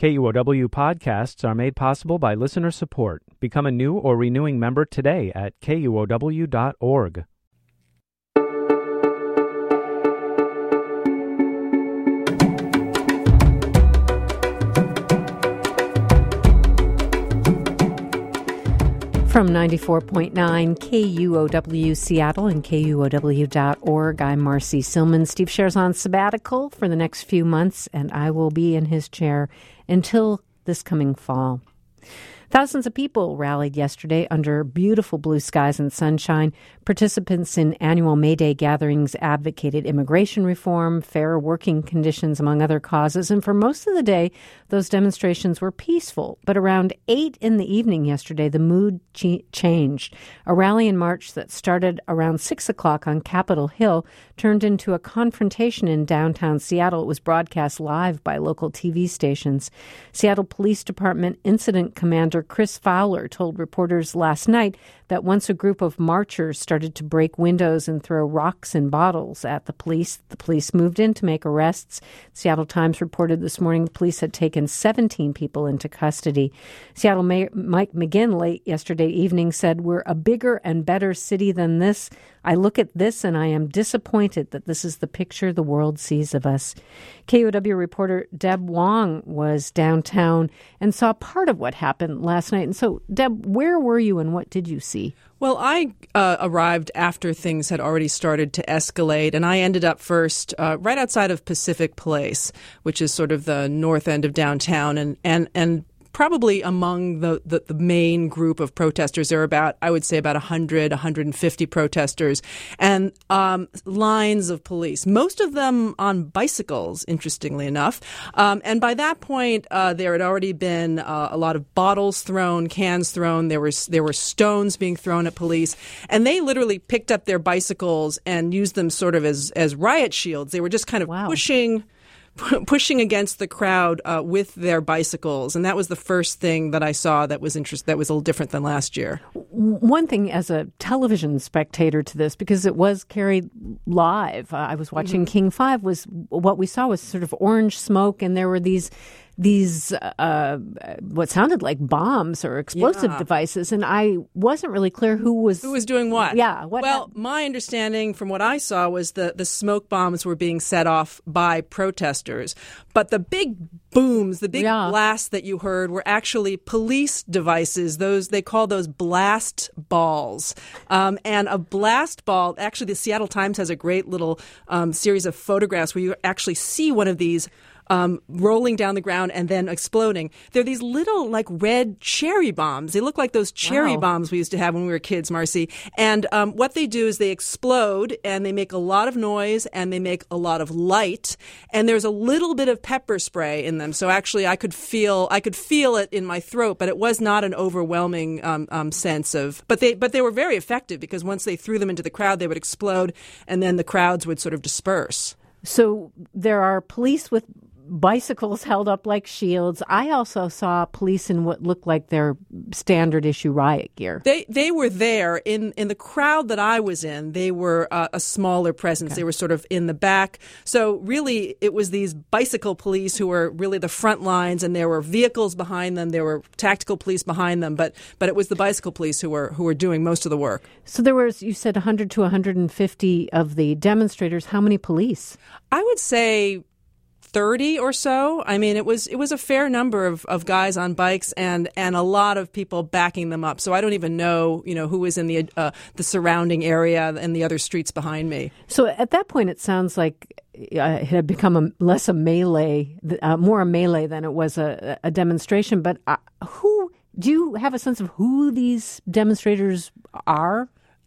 KUOW podcasts are made possible by listener support. Become a new or renewing member today at KUOW.org. From 94.9 KUOW Seattle and KUOW.org, I'm Marcy Silman. Steve Scher's on sabbatical for the next few months, and I will be in his chair until this coming fall. Thousands of people rallied yesterday under beautiful blue skies and sunshine. Participants in annual May Day gatherings advocated immigration reform, fair working conditions, among other causes. And for most of the day, those demonstrations were peaceful. But around 8 in the evening yesterday, the mood changed. A rally and march that started around 6 o'clock on Capitol Hill turned into a confrontation in downtown Seattle. It was broadcast live by local TV stations. Seattle Police Department Incident Commander Chris Fowler told reporters last night that once a group of marchers started to break windows and throw rocks and bottles at the police moved in to make arrests. Seattle Times reported this morning the police had taken 17 people into custody. Seattle Mayor Mike McGinn late yesterday evening said, "We're a bigger and better city than this. I look at this and I am disappointed that this is the picture the world sees of us." KUOW reporter Deb Wong was downtown and saw part of what happened last night. And so, Deb, where were you and what did you see? Well, I arrived after things had already started to escalate, and I ended up first right outside of Pacific Place, which is sort of the north end of downtown, and probably among the main group of protesters. There are about 150 protesters, and lines of police, most of them on bicycles, interestingly enough. And by that point, there had already been a lot of bottles thrown, cans thrown. There were stones being thrown at police, and they literally picked up their bicycles and used them sort of as riot shields. They were just kind of pushing against the crowd with their bicycles, and that was the first thing that I saw that was a little different than last year. One thing as a television spectator to this, because it was carried live, I was watching King 5, was what we saw was sort of orange smoke, and there were these what sounded like bombs or explosive devices, and I wasn't really clear who was doing what. Yeah. My understanding from what I saw was the smoke bombs were being set off by protesters, but the big booms, the big blasts that you heard were actually police devices. They call those blast balls, and a blast ball. Actually, the Seattle Times has a great little series of photographs where you actually see one of these rolling down the ground and then exploding. They're these little, like, red cherry bombs. They look like those cherry bombs we used to have when we were kids, Marcy. And what they do is they explode, and they make a lot of noise, and they make a lot of light. And there's a little bit of pepper spray in them. So actually, I could feel it in my throat, but it was not an overwhelming sense of. But they were very effective, because once they threw them into the crowd, they would explode, and then the crowds would sort of disperse. So there are police with bicycles held up like shields. I also saw police in what looked like their standard issue riot gear. They were there in the crowd that I was in. They were a smaller presence. Okay. They were sort of in the back. So really, it was these bicycle police who were really the front lines, and there were vehicles behind them. There were tactical police behind them, but it was the bicycle police who were doing most of the work. So there was, you said, 100 to 150 of the demonstrators. How many police? I would say 30 or so. I mean, it was a fair number of guys on bikes and a lot of people backing them up. So I don't even know, who was in the surrounding area and the other streets behind me. So at that point, it sounds like it had become less a melee, more a melee than it was a demonstration. But do you have a sense of who these demonstrators are?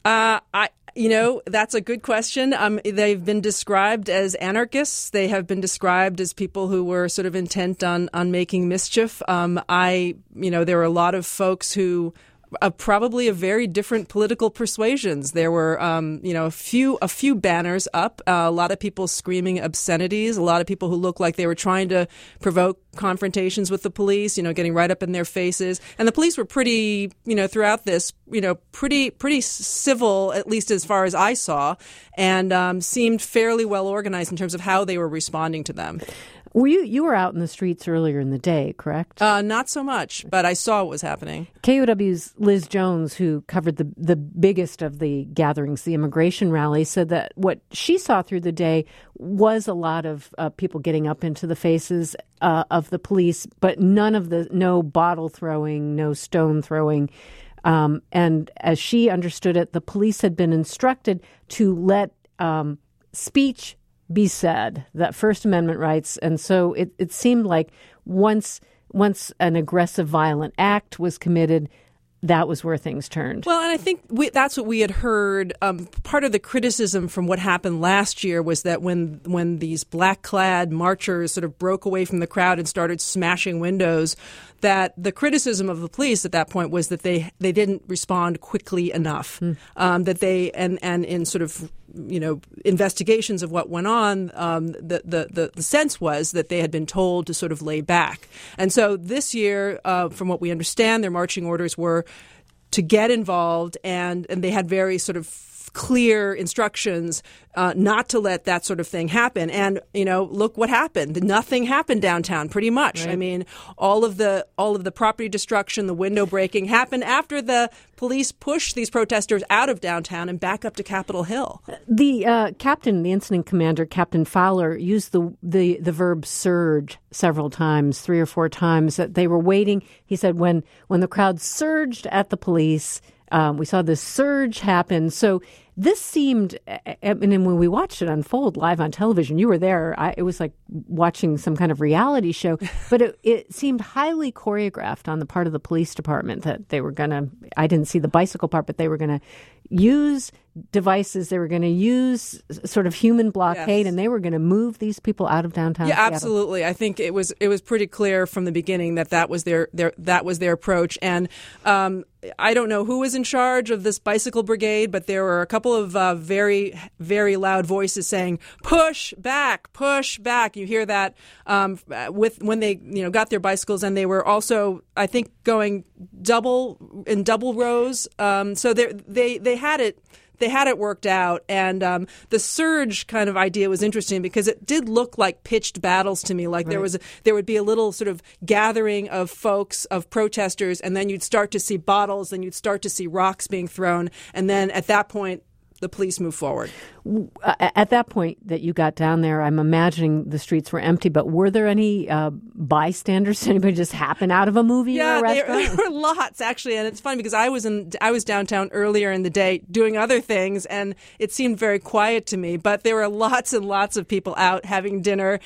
That's a good question. They've been described as anarchists. They have been described as people who were sort of intent on making mischief. There were a lot of folks who probably of very different political persuasions. There were, a few banners up, a lot of people screaming obscenities, a lot of people who looked like they were trying to provoke confrontations with the police, getting right up in their faces. And the police were pretty, throughout this, pretty civil, at least as far as I saw, and seemed fairly well organized in terms of how they were responding to them. You were out in the streets earlier in the day, correct? Not so much, but I saw what was happening. KUOW's Liz Jones, who covered the biggest of the gatherings, the immigration rally, said that what she saw through the day was a lot of people getting up into the faces of the police, but no bottle throwing, no stone throwing. And as she understood it, the police had been instructed to let speech be said, that First Amendment rights. And so it seemed like once an aggressive, violent act was committed, that was where things turned. Well, and I think that's what we had heard. Part of the criticism from what happened last year was that when these black-clad marchers sort of broke away from the crowd and started smashing windows, that the criticism of the police at that point was that they didn't respond quickly enough. That they and in sort of investigations of what went on, the sense was that they had been told to sort of lay back. And so this year, from what we understand, their marching orders were to get involved, and they had very sort of clear instructions not to let that sort of thing happen. And look what happened. Nothing happened downtown, pretty much. Right. I mean, all of the property destruction, the window breaking happened after the police pushed these protesters out of downtown and back up to Capitol Hill. The captain, the incident commander, Captain Fowler, used the verb surge several times, 3 or 4 times. That they were waiting. He said when the crowd surged at the police, we saw this surge happen. So this seemed, and when we watched it unfold live on television, you were there. It was like watching some kind of reality show, but it seemed highly choreographed on the part of the police department that they were going to, I didn't see the bicycle part, but they were going to use devices. They were going to use sort of human blockade, yes, and they were going to move these people out of downtown Seattle. Absolutely. I think it was pretty clear from the beginning that was their approach. And I don't know who was in charge of this bicycle brigade, but there were a couple of very, very loud voices saying, push back, push back. You hear that when they got their bicycles, and they were also, I think, going double rows. So they had it. They had it worked out, and the surge kind of idea was interesting because it did look like pitched battles to me. Like right. there would be a little sort of gathering of folks, of protesters, and then you'd start to see bottles, and you'd start to see rocks being thrown, and then at that point, the police move forward. At that point that you got down there, I'm imagining the streets were empty, but were there any bystanders? Did anybody just happen out of a movie or a restaurant? There were lots, actually, and it's funny because I was downtown earlier in the day doing other things, and it seemed very quiet to me, but there were lots and lots of people out having dinner.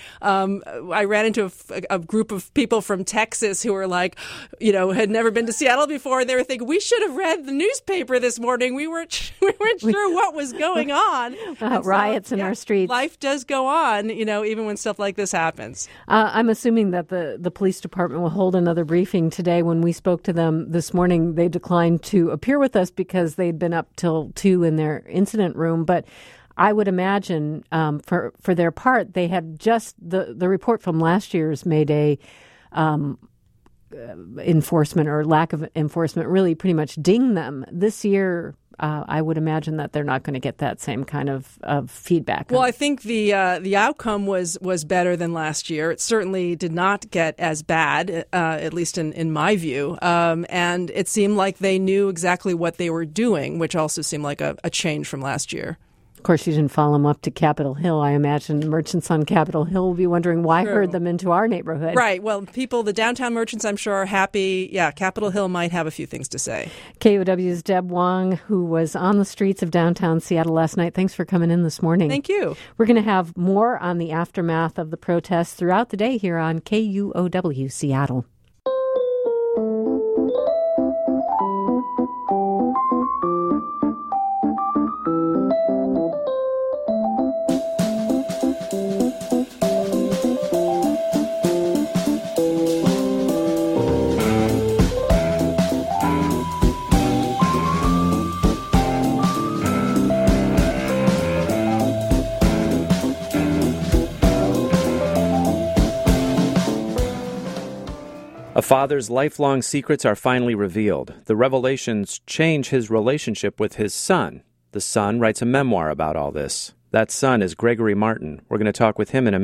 I ran into a group of people from Texas who were like, had never been to Seattle before, and they were thinking, we should have read the newspaper this morning. We weren't sure what was going on. Riots in our streets. Life does go on, even when stuff like this happens. I'm assuming that the police department will hold another briefing today. When we spoke to them this morning, they declined to appear with us because they'd been up till 2 in their incident room. But I would imagine for their part, they had just the report from last year's May enforcement or lack of enforcement really pretty much dinged them. This year, I would imagine that they're not going to get that same kind of feedback. Well, I think the outcome was better than last year. It certainly did not get as bad, at least in my view. And it seemed like they knew exactly what they were doing, which also seemed like a change from last year. Of course, you didn't follow them up to Capitol Hill. I imagine merchants on Capitol Hill will be wondering why herd them into our neighborhood. Right. Well, the downtown merchants, I'm sure, are happy. Yeah, Capitol Hill might have a few things to say. KUOW's Deb Wong, who was on the streets of downtown Seattle last night. Thanks for coming in this morning. Thank you. We're going to have more on the aftermath of the protests throughout the day here on KUOW Seattle. A father's lifelong secrets are finally revealed. The revelations change his relationship with his son. The son writes a memoir about all this. That son is Gregory Martin. We're going to talk with him in a minute.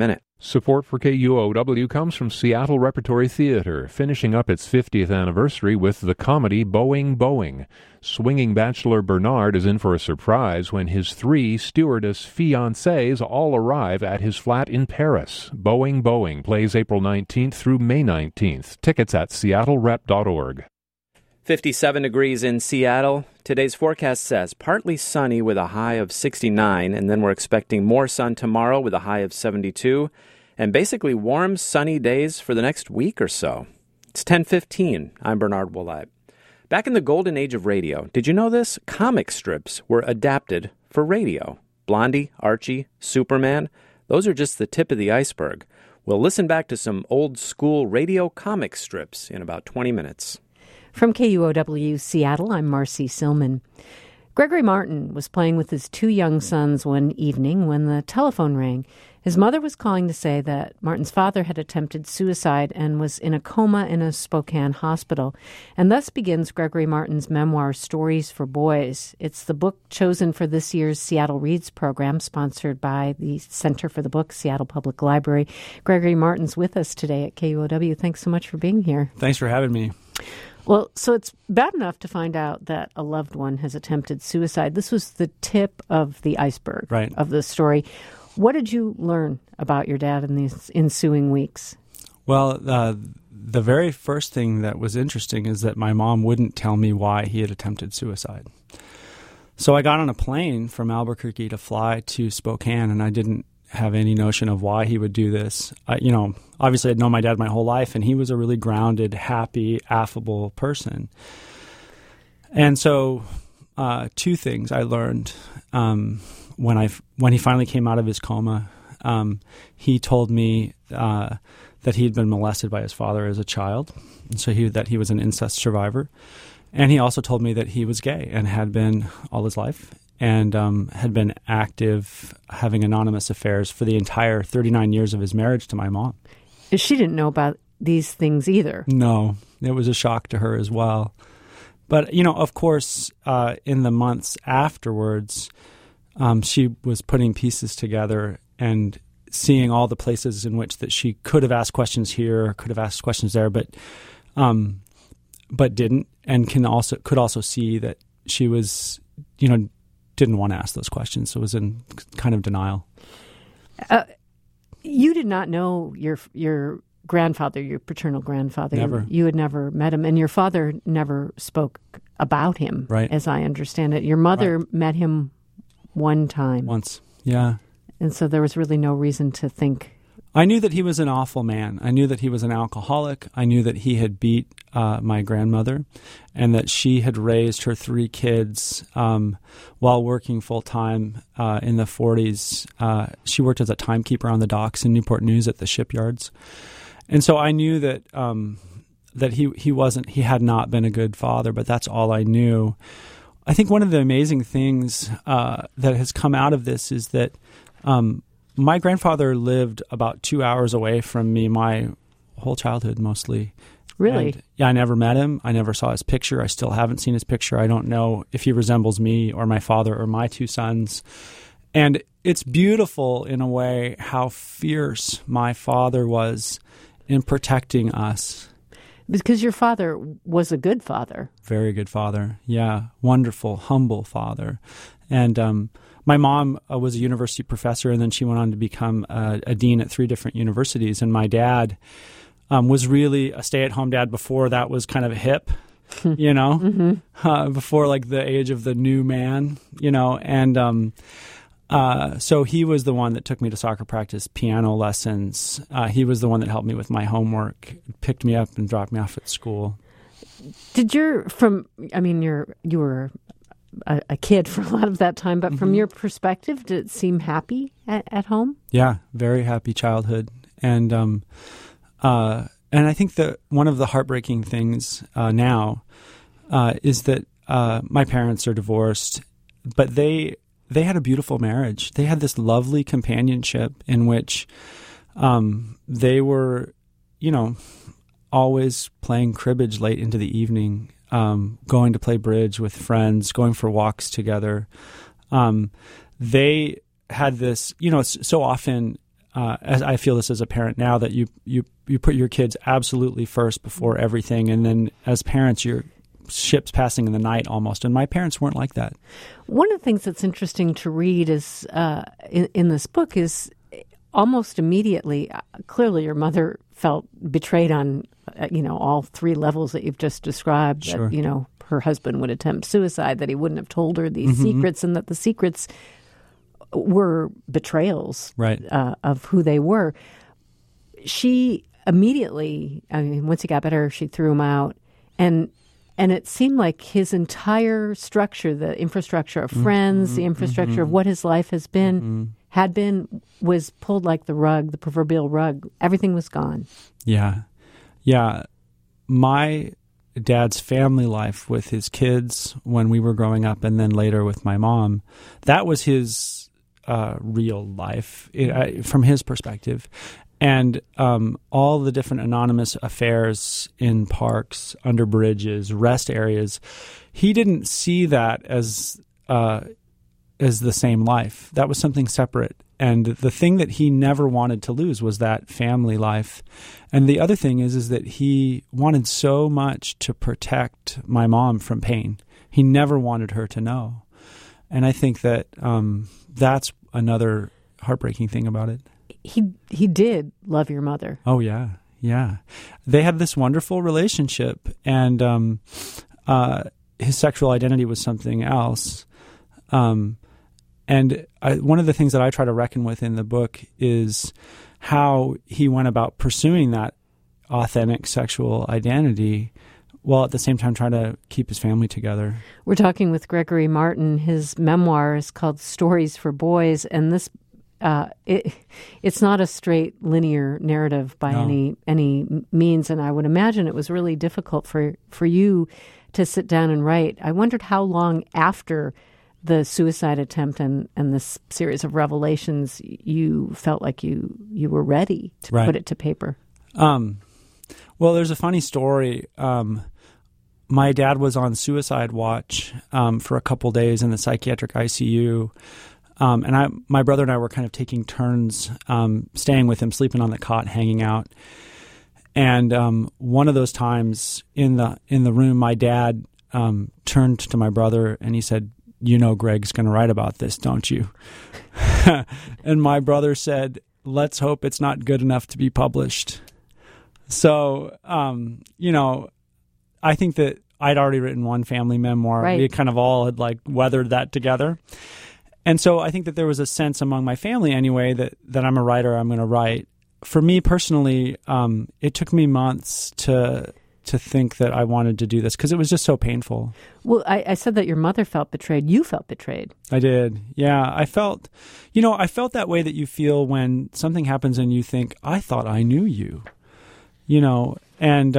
Support for KUOW comes from Seattle Repertory Theater, finishing up its 50th anniversary with the comedy Boeing Boeing. Swinging bachelor Bernard is in for a surprise when his 3 stewardess fiancés all arrive at his flat in Paris. Boeing Boeing plays April 19th through May 19th. Tickets at seattlerep.org. 57 degrees in Seattle. Today's forecast says partly sunny with a high of 69, and then we're expecting more sun tomorrow with a high of 72, and basically warm, sunny days for the next week or so. It's 10:15. I'm Bernard Wollite. Back in the golden age of radio, did you know this? Comic strips were adapted for radio. Blondie, Archie, Superman, those are just the tip of the iceberg. We'll listen back to some old school radio comic strips in about 20 minutes. From KUOW Seattle, I'm Marcy Silman. Gregory Martin was playing with his 2 young sons one evening when the telephone rang. His mother was calling to say that Martin's father had attempted suicide and was in a coma in a Spokane hospital. And thus begins Gregory Martin's memoir, Stories for Boys. It's the book chosen for this year's Seattle Reads program, sponsored by the Center for the Book, Seattle Public Library. Gregory Martin's with us today at KUOW. Thanks so much for being here. Thanks for having me. Well, so it's bad enough to find out that a loved one has attempted suicide. This was the tip of the iceberg of the story. What did you learn about your dad in these ensuing weeks? Well, the very first thing that was interesting is that my mom wouldn't tell me why he had attempted suicide. So I got on a plane from Albuquerque to fly to Spokane, and I didn't have any notion of why he would do this. Obviously I'd known my dad my whole life, and he was a really grounded, happy, affable person. And so 2 things I learned when he finally came out of his coma. He told me that he'd been molested by his father as a child, and so that he was an incest survivor. And he also told me that he was gay and had been all his life, and had been active, having anonymous affairs for the entire 39 years of his marriage to my mom. She didn't know about these things either. No, it was a shock to her as well. But, of course, in the months afterwards, she was putting pieces together and seeing all the places in which that she could have asked questions here, could have asked questions there, but didn't, and could also see that she was, didn't want to ask those questions. So it was in kind of denial. You did not know your grandfather, your paternal grandfather. Never. You had never met him, and your father never spoke about him, right, as I understand it. Your mother met him one time. Once, yeah. And so there was really no reason to think. I knew that he was an awful man. I knew that he was an alcoholic. I knew that he had beat my grandmother, and that she had raised her 3 kids while working full-time in the 40s. She worked as a timekeeper on the docks in Newport News at the shipyards. And so I knew that he had not been a good father, but that's all I knew. I think one of the amazing things that has come out of this is that my grandfather lived about 2 hours away from me my whole childhood, mostly. Really? And, yeah, I never met him. I never saw his picture. I still haven't seen his picture. I don't know if he resembles me or my father or my 2 sons. And it's beautiful in a way how fierce my father was in protecting us. Because your father was a good father. Very good father. Yeah. Wonderful, humble father. And my mom was a university professor, and then she went on to become a dean at 3 different universities. And my dad was really a stay-at-home dad before that was kind of hip, before like the age of the new man, And so he was the one that took me to soccer practice, piano lessons. He was the one that helped me with my homework, picked me up and dropped me off at school. You were a kid for a lot of that time, but from your perspective, did it seem happy at home? Yeah, very happy childhood. And I think that one of the heartbreaking things now is that my parents are divorced, but they had a beautiful marriage. They had this lovely companionship in which they were, always playing cribbage late into the evening, going to play bridge with friends, going for walks together. They had this, so often as I feel this as a parent now, that you put your kids absolutely first before everything, and then as parents, you're ships passing in the night almost. And my parents weren't like that. One of the things that's interesting to read is in this book is almost immediately, clearly your mother felt betrayed on, all three levels that you've just described. Sure. That, her husband would attempt suicide, that he wouldn't have told her these secrets, and that the secrets were betrayals of who they were. She immediately, once he got better, she threw him out. And it seemed like his entire structure, the infrastructure of friends, the infrastructure of what his life had been, was pulled like the proverbial rug. Everything was gone. Yeah. Yeah. My dad's family life with his kids when we were growing up, and then later with my mom, that was his real life from his perspective. And all the different anonymous affairs in parks, under bridges, rest areas, he didn't see that as the same life. That was something separate. And the thing that he never wanted to lose was that family life. And the other thing is that he wanted so much to protect my mom from pain. He never wanted her to know. And I think that that's another heartbreaking thing about it. He did love your mother. Oh, yeah. Yeah. They had this wonderful relationship, and his sexual identity was something else. And one of the things that I try to reckon with in the book is how he went about pursuing that authentic sexual identity while at the same time trying to keep his family together. We're talking with Gregory Martin. His memoir is called Stories for Boys, and this it's not a straight linear narrative by any means, and I would imagine it was really difficult for you to sit down and write. I wondered how long after the suicide attempt and this series of revelations you felt like you were ready to put it to paper. Well, there's a funny story. My dad was on suicide watch for a couple days in the psychiatric ICU. And my brother and I were kind of taking turns staying with him, sleeping on the cot, hanging out. And one of those times in the room, my dad turned to my brother and he said, Greg's going to write about this, don't you? And my brother said, let's hope it's not good enough to be published. So, I think that I'd already written one family memoir. Right. We kind of all had weathered that together. And so I think that there was a sense among my family anyway that I'm a writer, I'm going to write. For me personally, it took me months to think that I wanted to do this because it was just so painful. Well, I said that your mother felt betrayed. You felt betrayed. I did. Yeah. I felt that way that you feel when something happens and you think, I thought I knew you, and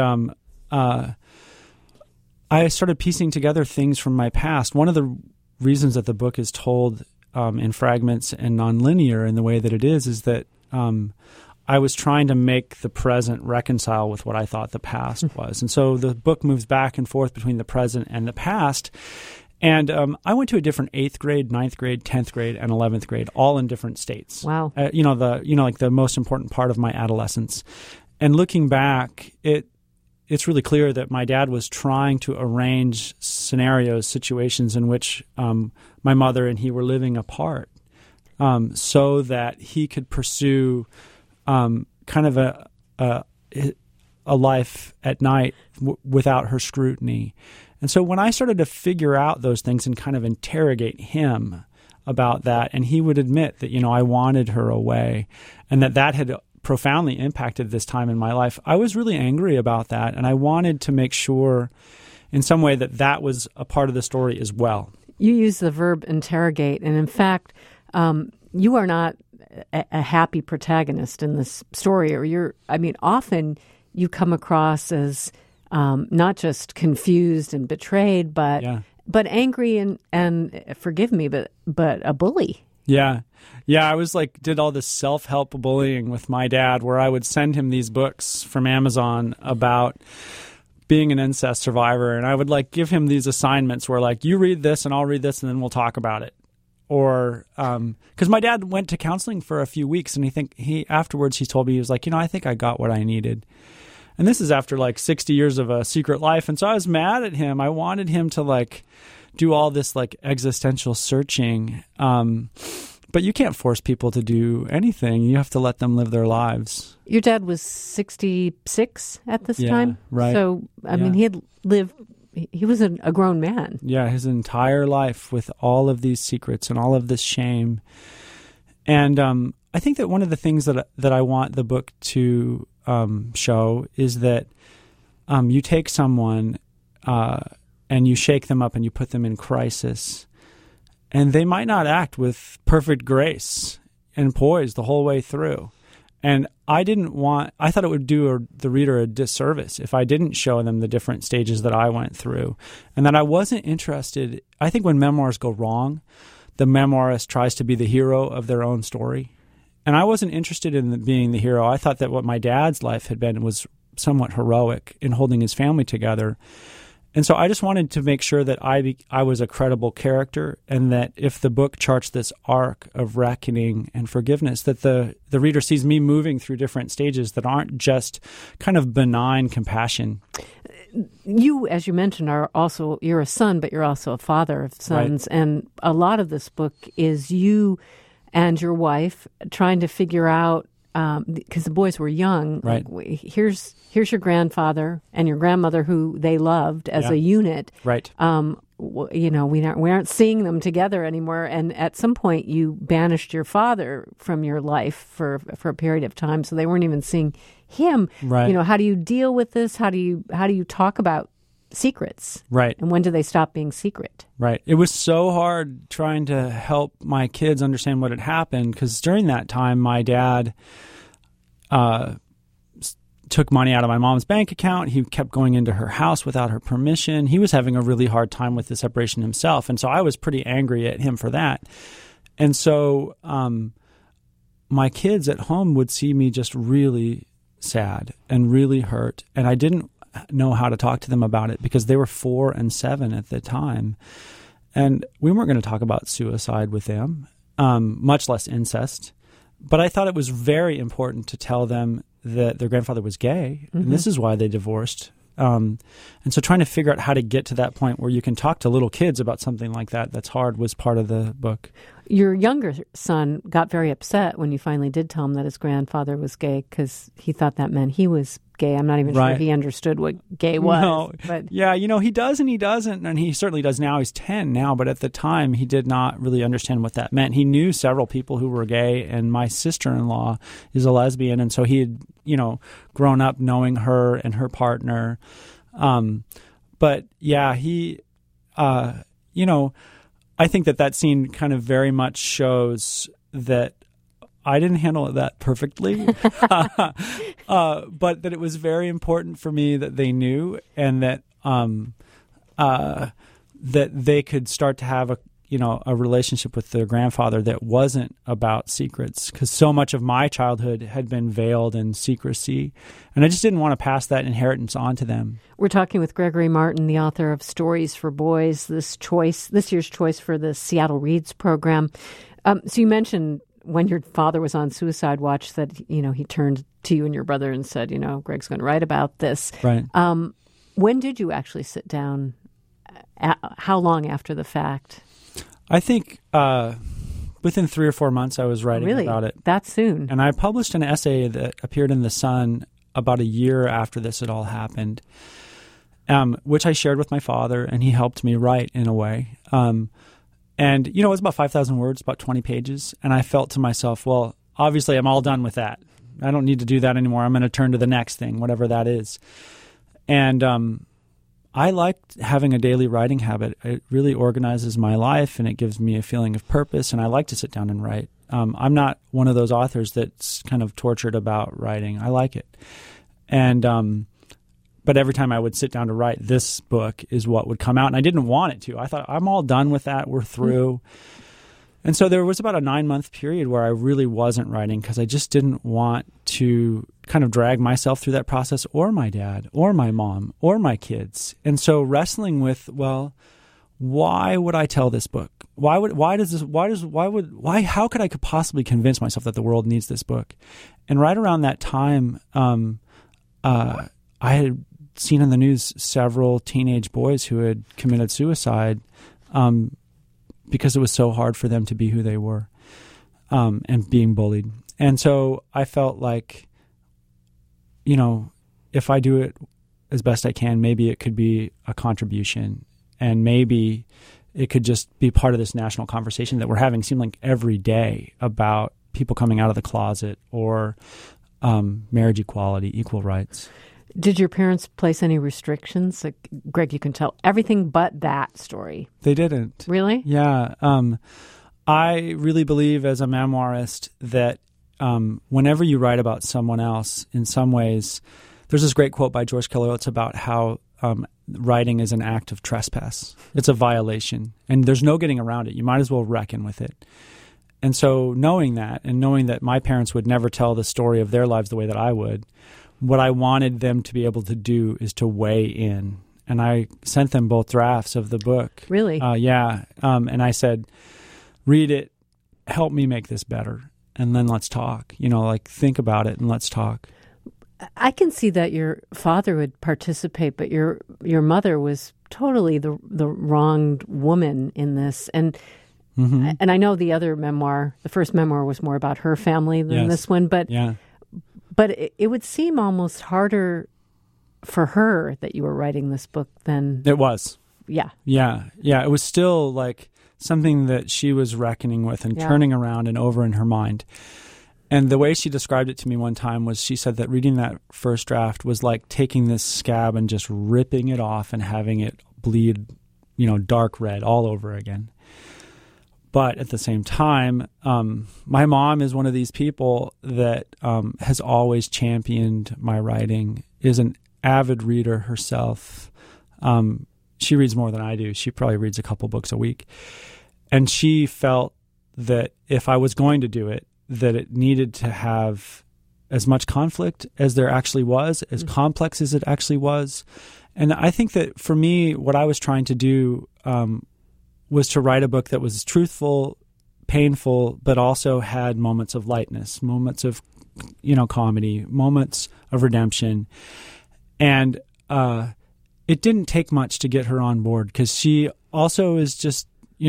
I started piecing together things from my past. One of the reasons that the book is told in fragments and nonlinear in the way that it is that I was trying to make the present reconcile with what I thought the past was. And so the book moves back and forth between the present and the past. And I went to a different 8th grade, 9th grade, 10th grade, and 11th grade, all in different states. Wow. The most important part of my adolescence. And looking back, it's really clear that my dad was trying to arrange scenarios, situations in which my mother and he were living apart so that he could pursue kind of a life at night without her scrutiny. And so when I started to figure out those things and kind of interrogate him about that, and he would admit that, I wanted her away and that had profoundly impacted this time in my life, I was really angry about that. And I wanted to make sure in some way that was a part of the story as well. You use the verb interrogate. And in fact, you are not a happy protagonist in this story, often you come across as not just confused and betrayed, but angry and forgive me, but a bully. Yeah. Yeah, I was did all this self-help bullying with my dad where I would send him these books from Amazon about being an incest survivor. And I would give him these assignments where you read this and I'll read this and then we'll talk about it. or because my dad went to counseling for a few weeks, and afterwards he told me, he was like, I think I got what I needed. And this is after like 60 years of a secret life. And so I was mad at him. I wanted him to like do all this like existential searching. But you can't force people to do anything. You have to let them live their lives. Your dad was 66 at this time? Right. So, I mean, he was a grown man. Yeah, his entire life with all of these secrets and all of this shame. And I think that one of the things that I want the book to show is that you take someone and you shake them up and you put them in crisis, and they might not act with perfect grace and poise the whole way through. And I thought it would do the reader a disservice if I didn't show them the different stages that I went through, and that I wasn't interested. I think when memoirs go wrong, the memoirist tries to be the hero of their own story. And I wasn't interested in being the hero. I thought that what my dad's life had been was somewhat heroic in holding his family together. And so I just wanted to make sure that I was a credible character, and that if the book charts this arc of reckoning and forgiveness, that the reader sees me moving through different stages that aren't just kind of benign compassion. You, as you mentioned, you're a son, but you're also a father of sons. Right. And a lot of this book is you and your wife trying to figure out, because the boys were young, right. Like, here's your grandfather and your grandmother who they loved as a unit. Right. We aren't seeing them together anymore. And at some point, you banished your father from your life for a period of time, so they weren't even seeing him. Right. How do you deal with this? How do you talk about secrets? Right. And when do they stop being secret? Right. It was so hard trying to help my kids understand what had happened, because during that time, my dad took money out of my mom's bank account. He kept going into her house without her permission. He was having a really hard time with the separation himself. And so I was pretty angry at him for that. And so my kids at home would see me just really sad and really hurt. And I didn't know how to talk to them about it because they were 4 and 7 at the time. And we weren't going to talk about suicide with them, much less incest. But I thought it was very important to tell them that their grandfather was gay, and this is why they divorced. And so trying to figure out how to get to that point where you can talk to little kids about something like that's hard was part of the book. Your younger son got very upset when you finally did tell him that his grandfather was gay, because he thought that meant he was gay. I'm not even sure he understood what gay was. No. But yeah, he does and he doesn't, and he certainly does now. He's 10 now, but at the time he did not really understand what that meant. He knew several people who were gay, and my sister-in-law is a lesbian, and so he had, grown up knowing her and her partner. But yeah, he, I think that scene kind of very much shows that I didn't handle it that perfectly, but that it was very important for me that they knew, and that that they could start to have a relationship with their grandfather that wasn't about secrets, because so much of my childhood had been veiled in secrecy, and I just didn't want to pass that inheritance on to them. We're talking with Gregory Martin, the author of Stories for Boys, this year's choice for the Seattle Reads program. So you mentioned when your father was on suicide watch that, he turned to you and your brother and said, Greg's going to write about this. Right. When did you actually sit down? How long after the fact? I think within 3 or 4 months I was writing about it. That soon? And I published an essay that appeared in The Sun about a year after this had all happened, which I shared with my father, and he helped me write in a way. And, it was about 5,000 words, about 20 pages. And I felt to myself, well, obviously I'm all done with that. I don't need to do that anymore. I'm going to turn to the next thing, whatever that is. And I liked having a daily writing habit. It really organizes my life, and it gives me a feeling of purpose, and I like to sit down and write. I'm not one of those authors that's kind of tortured about writing. I like it. And but every time I would sit down to write, this book is what would come out, and I didn't want it to. I thought, I'm all done with that. We're through. And so there was about a 9-month period where I really wasn't writing, because I just didn't want to kind of drag myself through that process, or my dad, or my mom, or my kids. And so wrestling with, well, why would I tell this book? How could I possibly convince myself that the world needs this book? And right around that time, I had seen in the news several teenage boys who had committed suicide because it was so hard for them to be who they were, and being bullied. And so I felt like, if I do it as best I can, maybe it could be a contribution, and maybe it could just be part of this national conversation that we're having, seem like every day, about people coming out of the closet or marriage equality, equal rights. Did your parents place any restrictions? Like, Greg, you can tell everything but that story. They didn't. Really? Yeah. I really believe as a memoirist that whenever you write about someone else, in some ways, there's this great quote by George Keller. It's about how writing is an act of trespass. It's a violation, and there's no getting around it. You might as well reckon with it. And so knowing that, and knowing that my parents would never tell the story of their lives the way that I would, what I wanted them to be able to do is to weigh in. And I sent them both drafts of the book. Really? Yeah. And I said, read it, help me make this better, and then let's talk. Think about it and let's talk. I can see that your father would participate, but your mother was totally the wronged woman in this. And and I know the other memoir, the first memoir, was more about her family than this one, but it would seem almost harder for her that you were writing this book than it was. Yeah. It was still like something that she was reckoning with and turning around and over in her mind. And the way she described it to me one time was, she said that reading that first draft was like taking this scab and just ripping it off and having it bleed, dark red all over again. But at the same time, my mom is one of these people that has always championed my writing, is an avid reader herself. She reads more than I do. She probably reads a couple books a week. And she felt that if I was going to do it, that it needed to have as much conflict as there actually was, as complex as it actually was. And I think that for me, what I was trying to do was to write a book that was truthful, painful, but also had moments of lightness, moments of, comedy, moments of redemption. And it didn't take much to get her on board, because she also is just,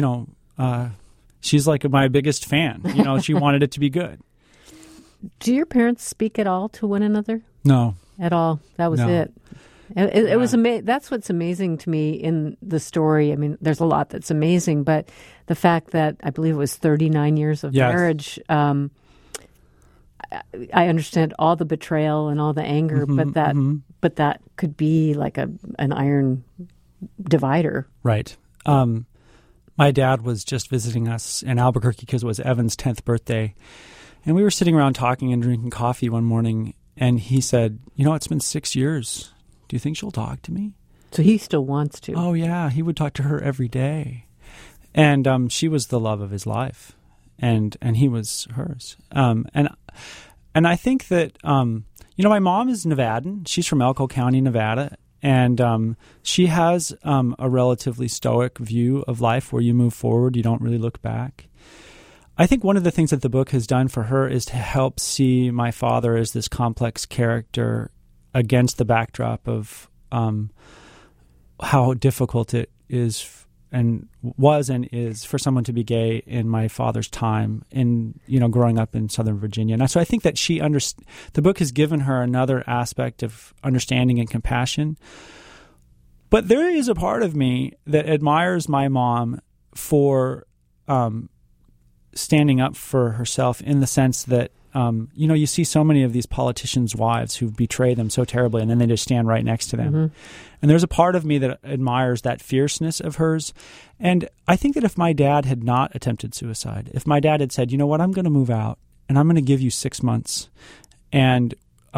she's like my biggest fan. She wanted it to be good. Do your parents speak at all to one another? No. At all? That was it. It was that's what's amazing to me in the story. I mean, there's a lot that's amazing, but the fact that I believe it was 39 years of marriage, I understand all the betrayal and all the anger, but that could be like an iron divider. Right. My dad was just visiting us in Albuquerque because it was Evan's 10th birthday. And we were sitting around talking and drinking coffee one morning, and he said, it's been 6 years. Do you think she'll talk to me? So he still wants to. Oh, yeah. He would talk to her every day. And she was the love of his life, and he was hers. And I think that, my mom is Nevadan. She's from Elko County, Nevada. And she has a relatively stoic view of life where you move forward, you don't really look back. I think one of the things that the book has done for her is to help see my father as this complex character against the backdrop of how difficult it is and was and is for someone to be gay in my father's time in, growing up in Southern Virginia. And so I think that the book has given her another aspect of understanding and compassion. But there is a part of me that admires my mom for standing up for herself, in the sense that, you see so many of these politicians' wives who betray them so terribly, and then they just stand right next to them. Mm-hmm. And there's a part of me that admires that fierceness of hers. And I think that if my dad had not attempted suicide, if my dad had said, you know what, I'm going to move out and I'm going to give you 6 months, and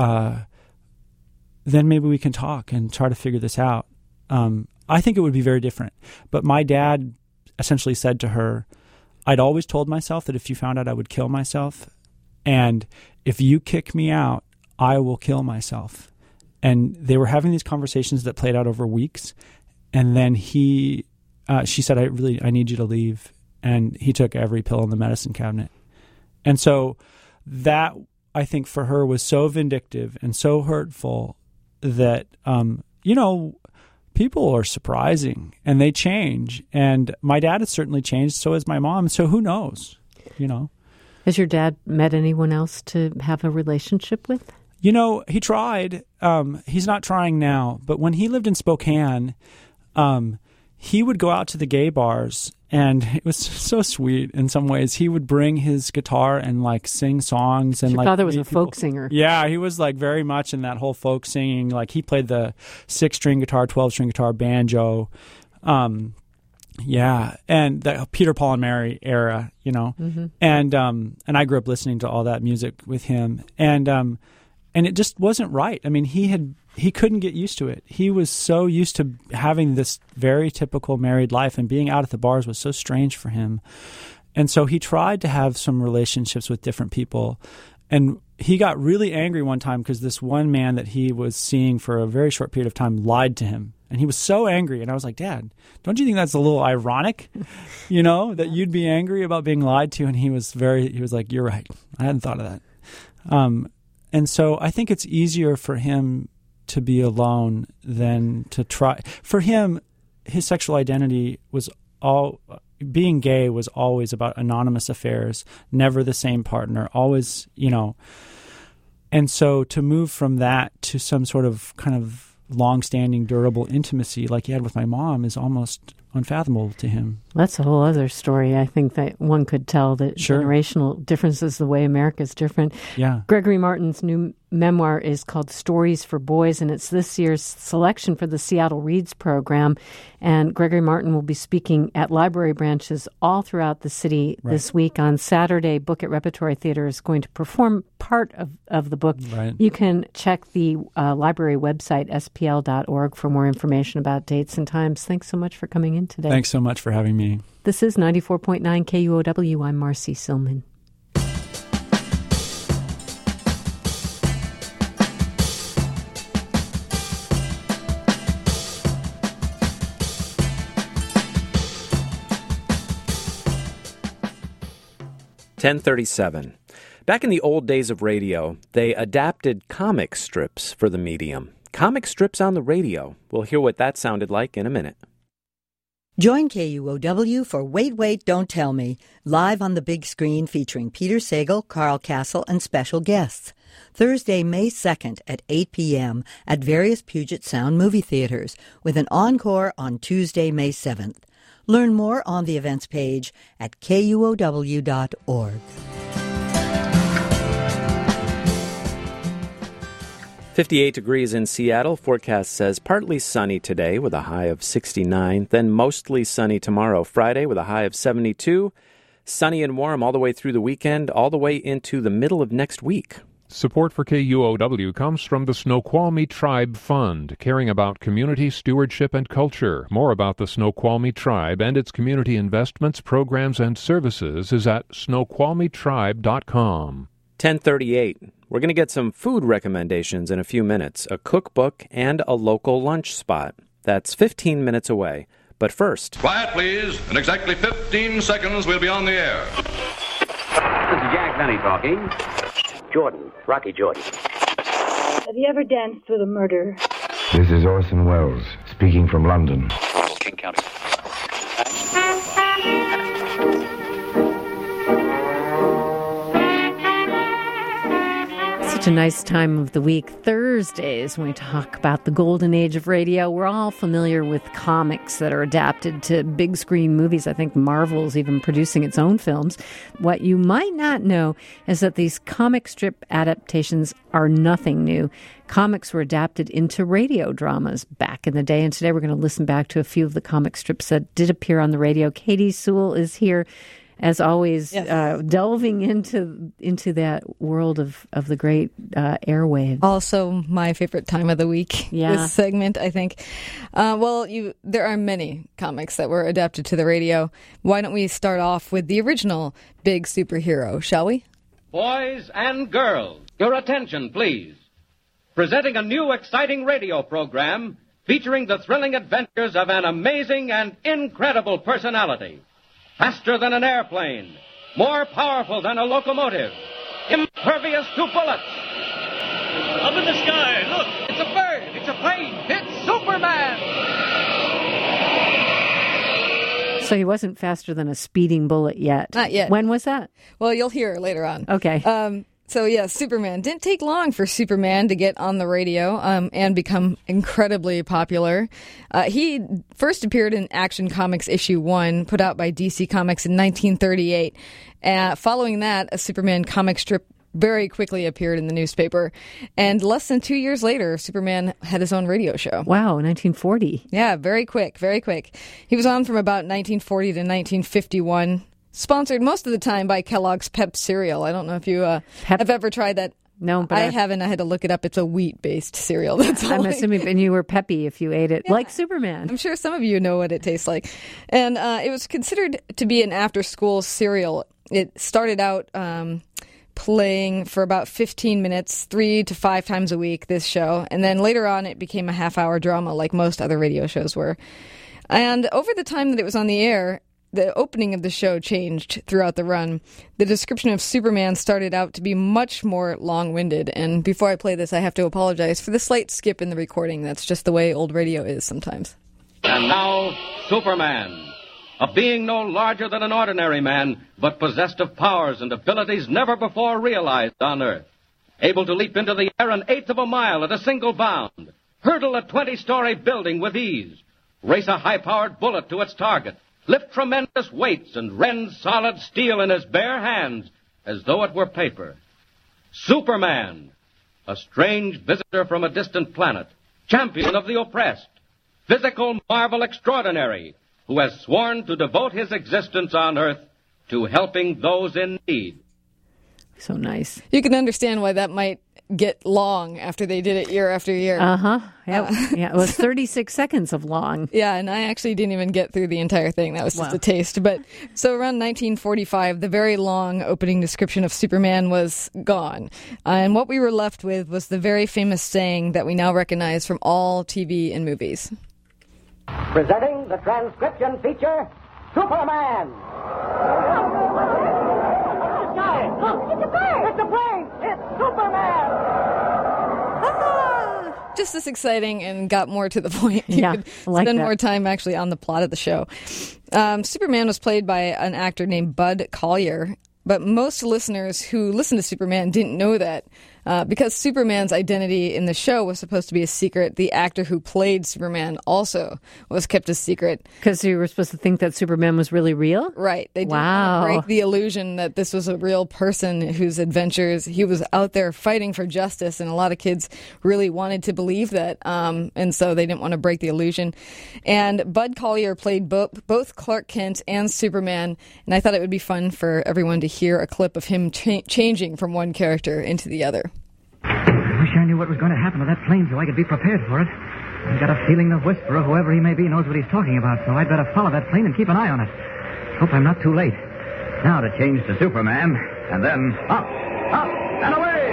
then maybe we can talk and try to figure this out, I think it would be very different. But my dad essentially said to her, I'd always told myself that if you found out, I would kill myself. And if you kick me out, I will kill myself. And they were having these conversations that played out over weeks. And then he she said, I need you to leave. And he took every pill in the medicine cabinet. And so that, I think, for her was so vindictive and so hurtful that, people are surprising and they change. And my dad has certainly changed. So has my mom. So who knows, Has your dad met anyone else to have a relationship with? He tried. He's not trying now. But when he lived in Spokane, he would go out to the gay bars, and it was so sweet in some ways. He would bring his guitar and sing songs. And your father was a folk singer. Yeah, he was very much in that whole folk singing. He played the 6-string guitar, 12-string guitar, banjo. Yeah, and the Peter, Paul, and Mary era, Mm-hmm. And I grew up listening to all that music with him, and it just wasn't right. I mean, he couldn't get used to it. He was so used to having this very typical married life, and being out at the bars was so strange for him. And so he tried to have some relationships with different people. And he got really angry one time because this one man that he was seeing for a very short period of time lied to him. And he was so angry. And I was like, Dad, don't you think that's a little ironic, that you'd be angry about being lied to? And he was like, you're right. I hadn't thought of that. And so I think it's easier for him to be alone than to try. For him, his sexual identity was being gay was always about anonymous affairs, never the same partner, always, And so to move from that to some sort of kind of long-standing, durable intimacy like he had with my mom is almost unfathomable to him. That's a whole other story. I think that one could tell that generational differences, the way America's different. Yeah. Gregory Martin's new memoir is called Stories for Boys, and it's this year's selection for the Seattle Reads program. And Gregory Martin will be speaking at library branches all throughout the city this week. On Saturday, Book at Repertory Theater is going to perform part of the book. Right. You can check the library website, spl.org, for more information about dates and times. Thanks so much for coming in today. Thanks so much for having me. This is 94.9 KUOW. I'm Marcy Silman. .37. Back in the old days of radio, they adapted comic strips for the medium. Comic strips on the radio. We'll hear what that sounded like in a minute. Join KUOW for Wait, Wait, Don't Tell Me, live on the big screen featuring Peter Sagal, Carl Castle, and special guests. Thursday, May 2nd at 8 p.m. at various Puget Sound movie theaters, with an encore on Tuesday, May 7th. Learn more on the events page at KUOW.org. 58 degrees in Seattle. Forecast says partly sunny today with a high of 69, then mostly sunny tomorrow, Friday, with a high of 72. Sunny and warm all the way through the weekend, all the way into the middle of next week. Support for KUOW comes from the Snoqualmie Tribe Fund, caring about community stewardship and culture. More about the Snoqualmie Tribe and its community investments, programs, and services is at snoqualmietribe.com. 10:38. We're going to get some food recommendations in a few minutes, a cookbook, and a local lunch spot. That's 15 minutes away. But first... Quiet, please. In exactly 15 seconds, we'll be on the air. This is Jack Benny talking. Jordan, Rocky Jordan. Have you ever danced with a murderer? This is Orson Welles, speaking from London. King County. Such a nice time of the week. Thursdays, when we talk about the golden age of radio, we're all familiar with comics that are adapted to big screen movies. I think Marvel's even producing its own films. What you might not know is that these comic strip adaptations are nothing new. Comics were adapted into radio dramas back in the day, and today we're going to listen back to a few of the comic strips that did appear on the radio. Katie Sewell is here, as always, yes. Delving into that world of the great airwaves. Also, my favorite time of the week. Yeah. This segment, I think. There are many comics that were adapted to the radio. Why don't we start off with the original big superhero, shall we? Boys and girls, your attention, please. Presenting a new exciting radio program featuring the thrilling adventures of an amazing and incredible personality. Faster than an airplane, more powerful than a locomotive, impervious to bullets. Up in the sky, look! It's a bird! It's a plane! It's Superman! So he wasn't faster than a speeding bullet yet. Not yet. When was that? Well, you'll hear later on. Okay. So yeah, Superman. Didn't take long for Superman to get on the radio and become incredibly popular. He first appeared in Action Comics issue 1, put out by DC Comics in 1938. Following that, a Superman comic strip very quickly appeared in the newspaper. And less than 2 years later, Superman had his own radio show. Wow, 1940. Yeah, very quick, very quick. He was on from about 1940 to 1951. Sponsored most of the time by Kellogg's Pep cereal. I don't know if you have ever tried that. No, but I haven't. I had to look it up. It's a wheat-based cereal. That's all. I'm assuming, and you were peppy if you ate it, like Superman. I'm sure some of you know what it tastes like. And it was considered to be an after-school cereal. It started out playing for about 15 minutes, 3 to 5 times a week, this show. And then later on, it became a half-hour drama like most other radio shows were. And over the time that it was on the air, the opening of the show changed throughout the run. The description of Superman started out to be much more long-winded. And before I play this, I have to apologize for the slight skip in the recording. That's just the way old radio is sometimes. And now, Superman, a being no larger than an ordinary man, but possessed of powers and abilities never before realized on Earth. Able to leap into the air 1/8 of a mile at a single bound, hurdle a 20-story building with ease, race a high-powered bullet to its target, lift tremendous weights and rend solid steel in his bare hands as though it were paper. Superman, a strange visitor from a distant planet, champion of the oppressed, physical marvel extraordinary, who has sworn to devote his existence on Earth to helping those in need. So nice. You can understand why that might get long after they did it year after year. Uh-huh. Yeah, it was 36 seconds of long. Yeah, and I actually didn't even get through the entire thing. That was just a taste. But so around 1945, the very long opening description of Superman was gone. And what we were left with was the very famous saying that we now recognize from all TV and movies. Presenting the transcription feature, Superman. Look, it's a bird! It's a plane! It's Superman! Just as exciting and got more to the point. You could like spend that. more time actually on the plot of the show. Superman was played by an actor named Bud Collyer, but most listeners who listen to Superman didn't know that. Because Superman's identity in the show was supposed to be a secret, the actor who played Superman also was kept a secret. Because you were supposed to think that Superman was really real? Right. They didn't want to break the illusion that this was a real person whose adventures, he was out there fighting for justice, and a lot of kids really wanted to believe that, and so they didn't want to break the illusion. And Bud Collyer played both Clark Kent and Superman, and I thought it would be fun for everyone to hear a clip of him changing from one character into the other. I wish I knew what was going to happen to that plane so I could be prepared for it. I've got a feeling the whisperer, whoever he may be, knows what he's talking about, so I'd better follow that plane and keep an eye on it. Hope I'm not too late. Now to change to Superman, and then up, and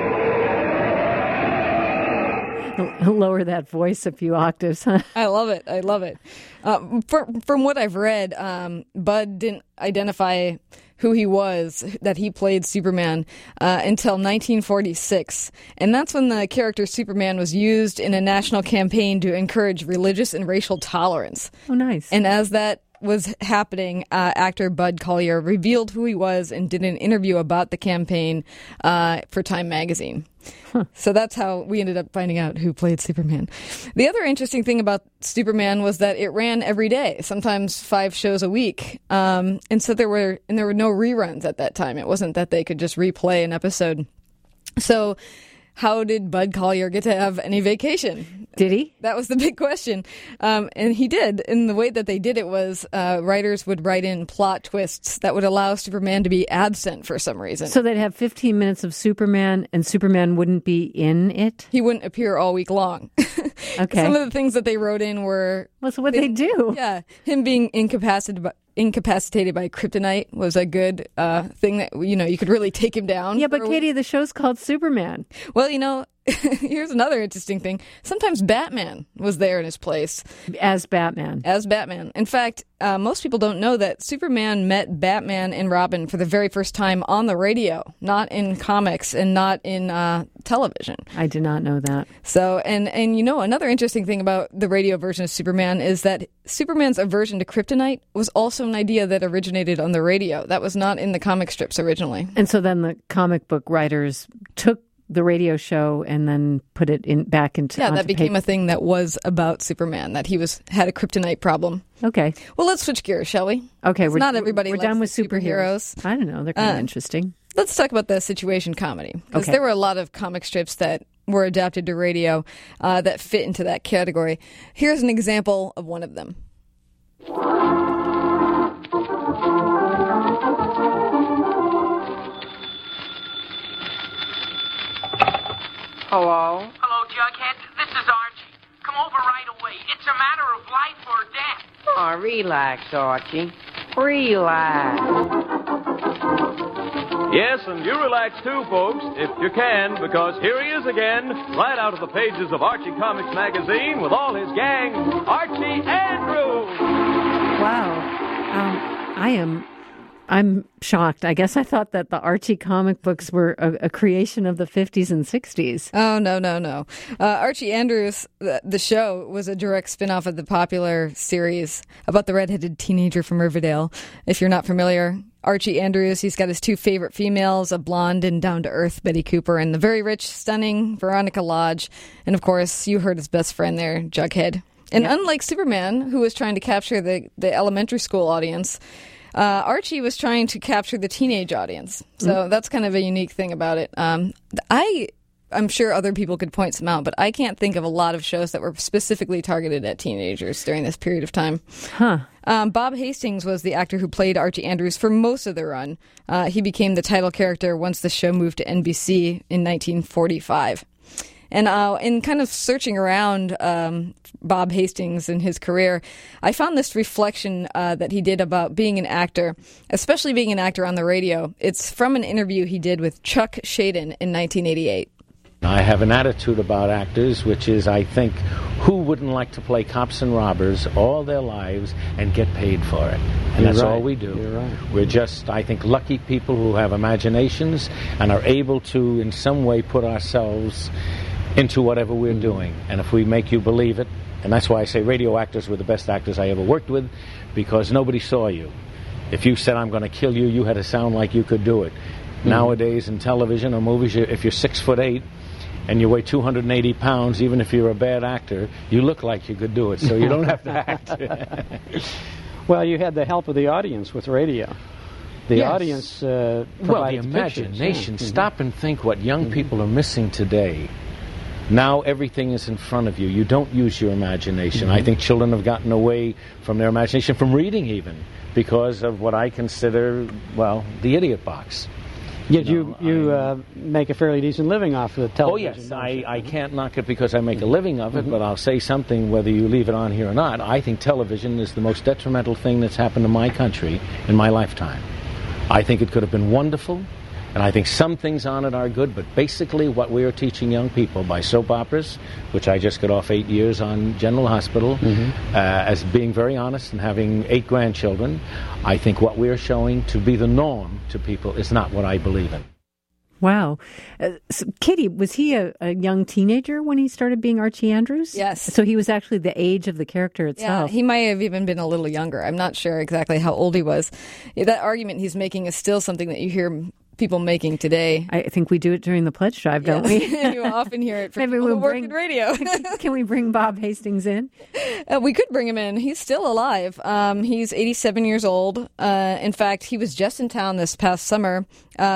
away! Lower that voice a few octaves, huh? I love it. I love it. From what I've read, Bud didn't identify who he was, that he played Superman, until 1946. And that's when the character Superman was used in a national campaign to encourage religious and racial tolerance. Oh, nice. And as that was happening, actor Bud Collyer revealed who he was and did an interview about the campaign for Time magazine. So that's how we ended up finding out who played Superman. The other interesting thing about Superman was that it ran every day, sometimes 5 shows a week. And so there were no reruns at that time. It wasn't that they could just replay an episode. So how did Bud Collyer get to have any vacation? Did he? That was the big question. And he did. And the way that they did it was writers would write in plot twists that would allow Superman to be absent for some reason. So they'd have 15 minutes of Superman, and Superman wouldn't be in it? He wouldn't appear all week long. Okay. Some of the things that they wrote in were... What's what they do? Yeah. Him being incapacitated by kryptonite was a good thing that, you could really take him down. Yeah, but Katie, the show's called Superman. Well, here's another interesting thing. Sometimes Batman was there in his place. As Batman. In fact, most people don't know that Superman met Batman and Robin for the very first time on the radio, not in comics and not in television. I did not know that. So, and another interesting thing about the radio version of Superman is that Superman's aversion to kryptonite was also an idea that originated on the radio. That was not in the comic strips originally. And so then the comic book writers took the radio show and then put it back into that became a thing that was about Superman, that he had a kryptonite problem. Okay. Well, let's switch gears, shall we? Okay. Not everybody we're likes done with superheroes. I don't know. They're kind of interesting. Let's talk about the situation comedy, because there were a lot of comic strips that were adapted to radio that fit into that category. Here's an example of one of them. Hello? Hello, Jughead. This is Archie. Come over right away. It's a matter of life or death. Oh, relax, Archie. Relax. Yes, and you relax too, folks, if you can, because here he is again, right out of the pages of Archie Comics magazine with all his gang, Archie Andrews. Wow. I'm shocked. I guess I thought that the Archie comic books were a creation of the 50s and 60s. Oh, no. Archie Andrews, the show, was a direct spin-off of the popular series about the redheaded teenager from Riverdale. If you're not familiar, Archie Andrews, he's got his two favorite females, a blonde and down-to-earth Betty Cooper, and the very rich, stunning Veronica Lodge. And, of course, you heard his best friend there, Jughead. And unlike Superman, who was trying to capture the elementary school audience, Archie was trying to capture the teenage audience. So that's kind of a unique thing about it. I'm sure other people could point some out, but I can't think of a lot of shows that were specifically targeted at teenagers during this period of time. Bob Hastings was the actor who played Archie Andrews for most of the run. He became the title character once the show moved to NBC in 1945. And in kind of searching around Bob Hastings and his career, I found this reflection that he did about being an actor, especially being an actor on the radio. It's from an interview he did with Chuck Shaden in 1988. I have an attitude about actors, which is, I think, who wouldn't like to play cops and robbers all their lives and get paid for it? And that's all we do. You're right. We're just, I think, lucky people who have imaginations and are able to, in some way, put ourselves into whatever we're doing. And if we make you believe it, and that's why I say radio actors were the best actors I ever worked with, because nobody saw you. If you said, I'm going to kill you, you had to sound like you could do it. Nowadays in television or movies, if you're 6'8", and you weigh 280 pounds, even if you're a bad actor, you look like you could do it, so you don't have to act. Well, you had the help of the audience with radio. The audience well, the imagination. Pictures, Stop and think what young people are missing today. Now everything is in front of you. You don't use your imagination. I think children have gotten away from their imagination, from reading even, because of what I consider, well, the idiot box. Yet you make a fairly decent living off the television. Oh, yes. I can't knock it because I make a living of it, but I'll say something whether you leave it on here or not. I think television is the most detrimental thing that's happened to my country in my lifetime. I think it could have been wonderful, and I think some things on it are good, but basically what we are teaching young people by soap operas, which I just got off 8 years on General Hospital, as being very honest and having 8 grandchildren, I think what we are showing to be the norm to people is not what I believe in. Wow. So Kitty, was he a young teenager when he started being Archie Andrews? Yes. So he was actually the age of the character itself. Yeah, he might have even been a little younger. I'm not sure exactly how old he was. That argument he's making is still something that you hear people making today. I think we do it during the pledge drive, don't we? You often hear it from people who work in radio. Can we bring Bob Hastings in? We could bring him in. He's still alive. He's 87 years old. In fact, he was just in town this past summer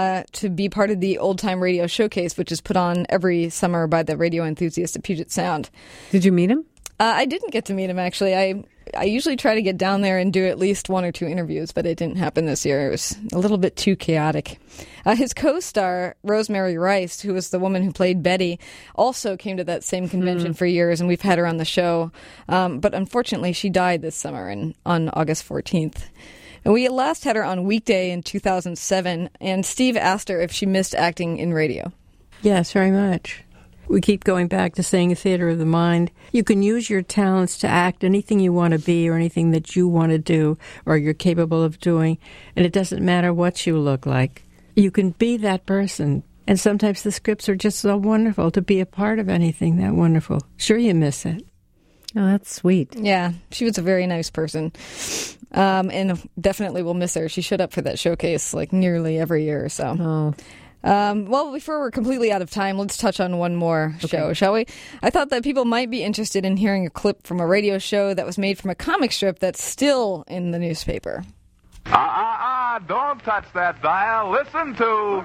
to be part of the Old Time Radio Showcase, which is put on every summer by the radio enthusiasts at Puget Sound. Did you meet him? I didn't get to meet him, actually. I usually try to get down there and do at least 1 or 2 interviews, but it didn't happen this year. It was a little bit too chaotic. His co-star, Rosemary Rice, who was the woman who played Betty, also came to that same convention for years, and we've had her on the show. But unfortunately, she died this summer on August 14th. And we last had her on Weekday in 2007, and Steve asked her if she missed acting in radio. Yes, very much. We keep going back to saying a theater of the mind. You can use your talents to act anything you want to be or anything that you want to do or you're capable of doing, and it doesn't matter what you look like. You can be that person, and sometimes the scripts are just so wonderful to be a part of anything that wonderful. Sure, you miss it. Oh, that's sweet. Yeah, she was a very nice person, and definitely will miss her. She showed up for that showcase like nearly every year or so. Oh. Well, before we're completely out of time, let's touch on one more show, shall we? I thought that people might be interested in hearing a clip from a radio show that was made from a comic strip that's still in the newspaper. Don't touch that dial. Listen to...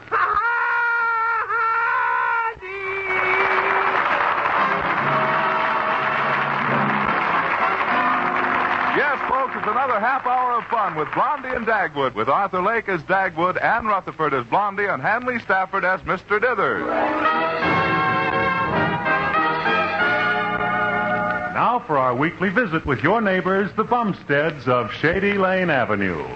Yes, folks, it's another half hour of fun with Blondie and Dagwood, with Arthur Lake as Dagwood, Ann Rutherford as Blondie, and Hanley Stafford as Mr. Dithers. Now for our weekly visit with your neighbors, the Bumsteads of Shady Lane Avenue.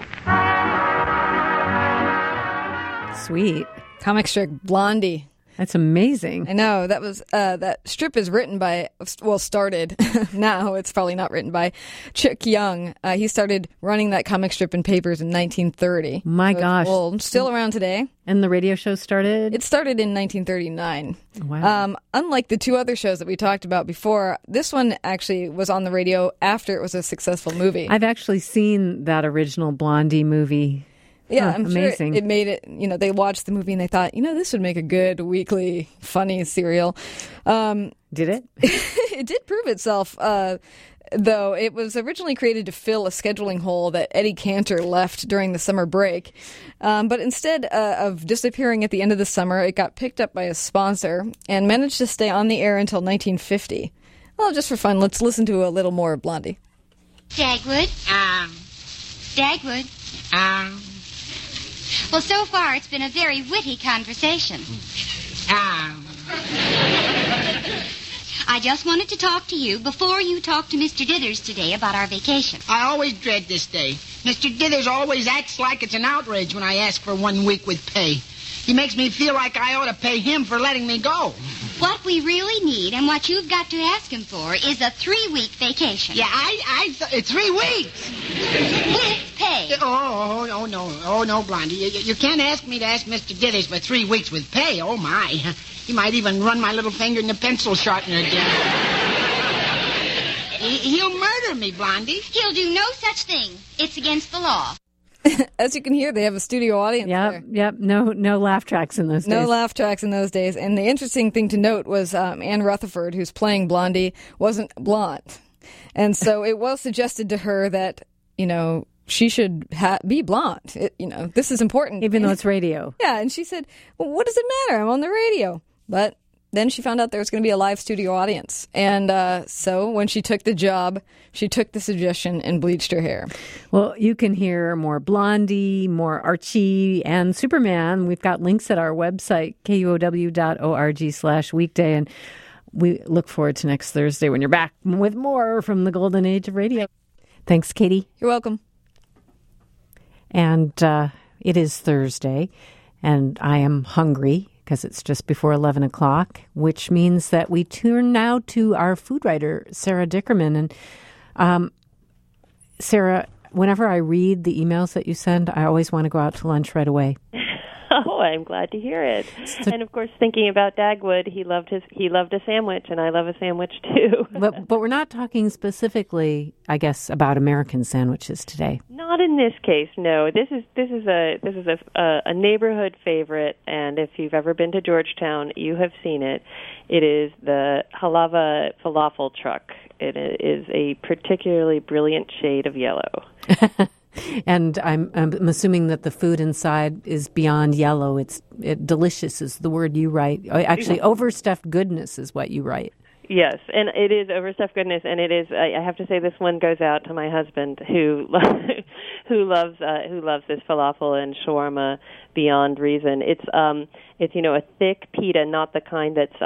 Sweet. Comic strip Blondie. That's amazing. I know. That was that strip is written by, started. Now it's probably not written by Chick Young. He started running that comic strip in papers in 1930. My gosh. Old. Still around today. And the radio show started? It started in 1939. Wow. Unlike the two other shows that we talked about before, this one actually was on the radio after it was a successful movie. I've actually seen that original Blondie movie. Yeah, I'm amazing. Sure it made it, they watched the movie and they thought, this would make a good weekly funny serial. Did it? It did prove itself, though. It was originally created to fill a scheduling hole that Eddie Cantor left during the summer break. But instead of disappearing at the end of the summer, it got picked up by a sponsor and managed to stay on the air until 1950. Well, just for fun, let's listen to a little more of Blondie. Dagwood? Dagwood? Well, so far it's been a very witty conversation. I just wanted to talk to you before you talked to Mr. Dithers today about our vacation. I always dread this day. Mr. Dithers always acts like it's an outrage when I ask for 1 week with pay. He makes me feel like I ought to pay him for letting me go. What we really need and what you've got to ask him for is a 3-week vacation. Yeah, 3 weeks. With pay. Oh, no, Blondie. You can't ask me to ask Mr. Dithers for 3 weeks with pay. Oh, my. He might even run my little finger in the pencil sharpener again. He'll murder me, Blondie. He'll do no such thing. It's against the law. As you can hear, they have a studio audience there. Yep. No laugh tracks in those days. No laugh tracks in those days. And the interesting thing to note was Ann Rutherford, who's playing Blondie, wasn't blonde. And so it was suggested to her that, she should be blonde. This is important. Even though it's radio. Yeah, and she said, well, what does it matter? I'm on the radio. But then she found out there was going to be a live studio audience. And so when she took the job, she took the suggestion and bleached her hair. Well, you can hear more Blondie, more Archie, and Superman. We've got links at our website, kuow.org/weekday. And we look forward to next Thursday when you're back with more from the golden age of radio. Thanks, Katie. You're welcome. And it is Thursday, and I am hungry because it's just before 11 o'clock, which means that we turn now to our food writer, Sarah Dickerman. And Sarah, whenever I read the emails that you send, I always want to go out to lunch right away. Oh, I'm glad to hear it. And of course, thinking about Dagwood, he loved a sandwich, and I love a sandwich too. But we're not talking specifically, I guess, about American sandwiches today. Not in this case, no. This is a neighborhood favorite, and if you've ever been to Georgetown, you have seen it. It is the Halava falafel truck. It is a particularly brilliant shade of yellow. And I'm assuming that the food inside is beyond yellow. Delicious is the word you write. Actually, overstuffed goodness is what you write. Yes, and it is overstuffed goodness, and it is. I have to say, this one goes out to my husband, who loves this falafel and shawarma beyond reason. It's a thick pita, not the kind that's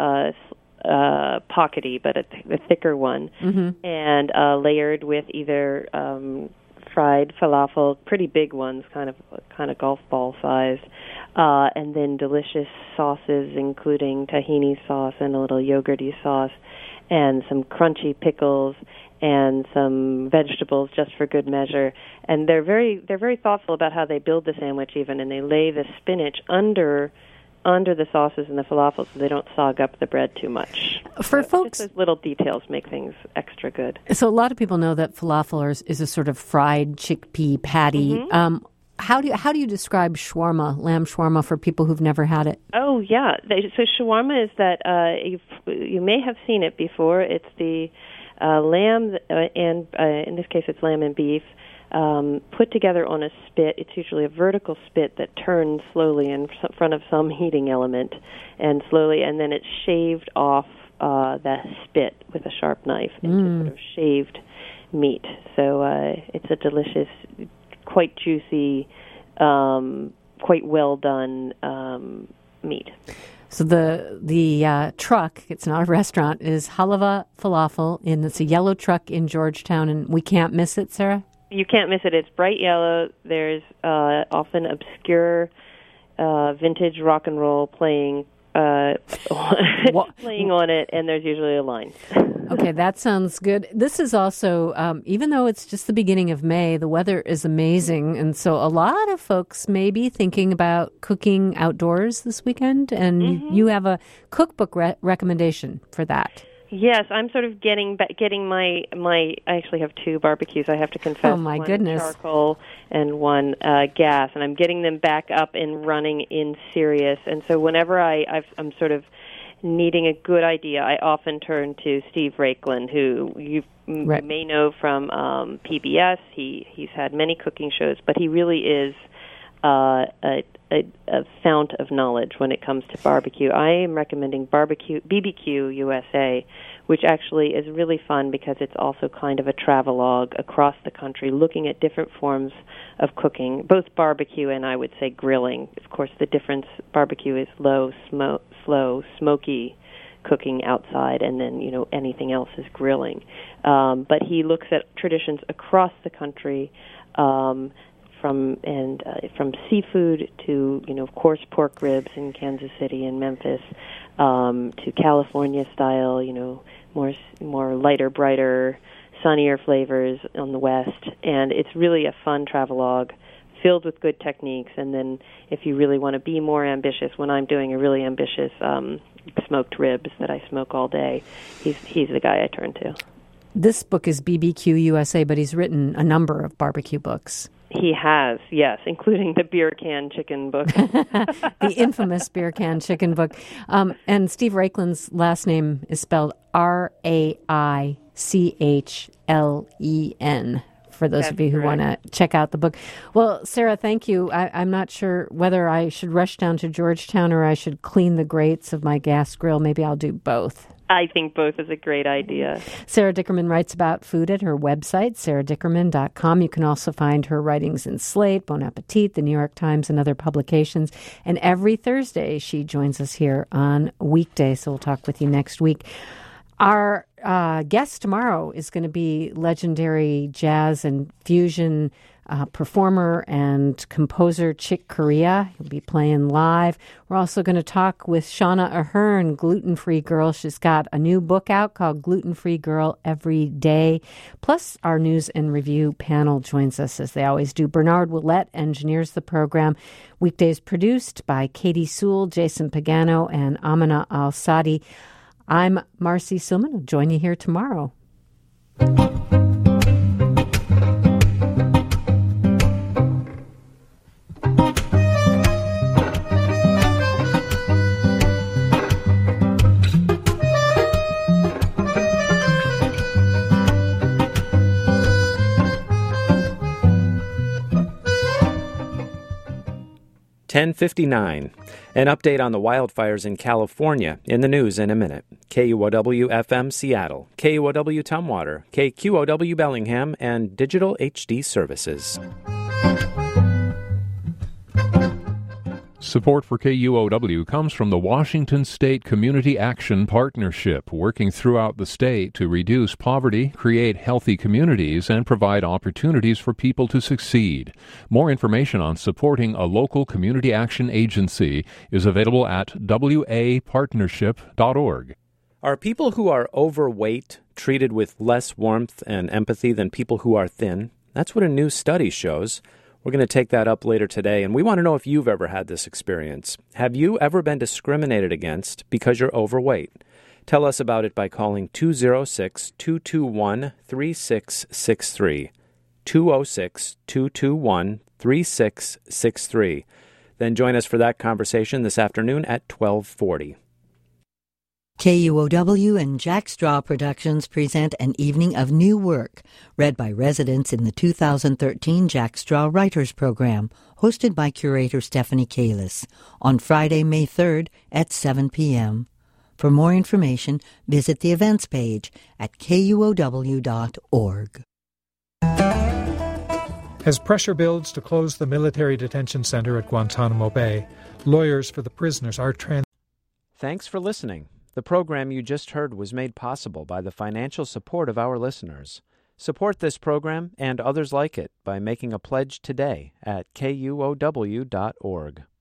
pockety, but a thicker one, and layered with either fried falafel, pretty big ones, kind of golf ball size, and then delicious sauces, including tahini sauce and a little yogurty sauce, and some crunchy pickles, and some vegetables just for good measure. And they're very thoughtful about how they build the sandwich even, and they lay the spinach under the sauces and the falafel so they don't sog up the bread too much. For folks, just those little details make things extra good. So a lot of people know that falafel is a sort of fried chickpea patty. Mm-hmm. How do you describe shawarma, lamb shawarma, for people who've never had it? Oh yeah, so shawarma is that you may have seen it before. It's the lamb and in this case it's lamb and beef. Put together on a spit. It's usually a vertical spit that turns slowly in front of some heating element, and then it's shaved off that spit with a sharp knife into sort of shaved meat. So it's a delicious, quite juicy, quite well done meat. So the truck, it's not a restaurant, is Halava Falafel, and it's a yellow truck in Georgetown, and we can't miss it, Sarah? You can't miss it. It's bright yellow. There's often obscure vintage rock and roll playing playing on it, and there's usually a line. Okay, that sounds good. This is also, even though it's just the beginning of May, the weather is amazing, and so a lot of folks may be thinking about cooking outdoors this weekend, and you have a cookbook recommendation for that. Yes, I'm sort of getting my. I actually have two barbecues. I have to confess. Oh my one goodness! Charcoal and one gas, and I'm getting them back up and running in Sirius. And so whenever I'm sort of needing a good idea, I often turn to Steve Raiklin, who you may know from PBS. He's had many cooking shows, but he really is a fount of knowledge when it comes to barbecue. I am recommending BBQ USA, which actually is really fun because it's also kind of a travelogue across the country, looking at different forms of cooking, both barbecue and I would say grilling. Of course, the difference, barbecue is slow, smoky cooking outside, and then anything else is grilling. But he looks at traditions across the country. From seafood to, of course, pork ribs in Kansas City and Memphis, to California style, more lighter, brighter, sunnier flavors on the West. And it's really a fun travelogue filled with good techniques. And then if you really want to be more ambitious, when I'm doing a really ambitious smoked ribs that I smoke all day, he's the guy I turn to. This book is BBQ USA, but he's written a number of barbecue books. He has, yes, including the beer can chicken book. The infamous beer can chicken book. And Steve Raiklin's last name is spelled Raichlен, for those of you who want to check out the book. Well, Sarah, thank you. I'm not sure whether I should rush down to Georgetown or I should clean the grates of my gas grill. Maybe I'll do both. I think both is a great idea. Sarah Dickerman writes about food at her website, sarah.dickerman.com. You can also find her writings in Slate, Bon Appetit, the New York Times, and other publications. And every Thursday, she joins us here on Weekday, so we'll talk with you next week. Our guest tomorrow is going to be legendary jazz and fusion performer and composer Chick Corea. He'll be playing live. We're also going to talk with Shauna Ahern, gluten-free girl. She's got a new book out called Gluten-Free Girl Every Day. Plus, our news and review panel joins us, as they always do. Bernard Willett engineers the program. Weekdays produced by Katie Sewell, Jason Pagano, and Amina Al-Sadi. I'm Marcy Silman. I'll join you here tomorrow. 10:59. An update on the wildfires in California in the news in a minute. KUOW-FM Seattle, KUOW Tumwater, KQOW Bellingham, and Digital HD Services. Support for KUOW comes from the Washington State Community Action Partnership, working throughout the state to reduce poverty, create healthy communities, and provide opportunities for people to succeed. More information on supporting a local community action agency is available at wapartnership.org. Are people who are overweight treated with less warmth and empathy than people who are thin? That's what a new study shows. We're going to take that up later today, and we want to know if you've ever had this experience. Have you ever been discriminated against because you're overweight? Tell us about it by calling 206-221-3663. 206-221-3663. Then join us for that conversation this afternoon at 12:40. KUOW and Jack Straw Productions present an evening of new work, read by residents in the 2013 Jack Straw Writers Program, hosted by curator Stephanie Kalis, on Friday, May 3rd at 7 p.m. For more information, visit the events page at KUOW.org. As pressure builds to close the military detention center at Guantanamo Bay, lawyers for the prisoners are Thanks for listening. The program you just heard was made possible by the financial support of our listeners. Support this program and others like it by making a pledge today at KUOW.org.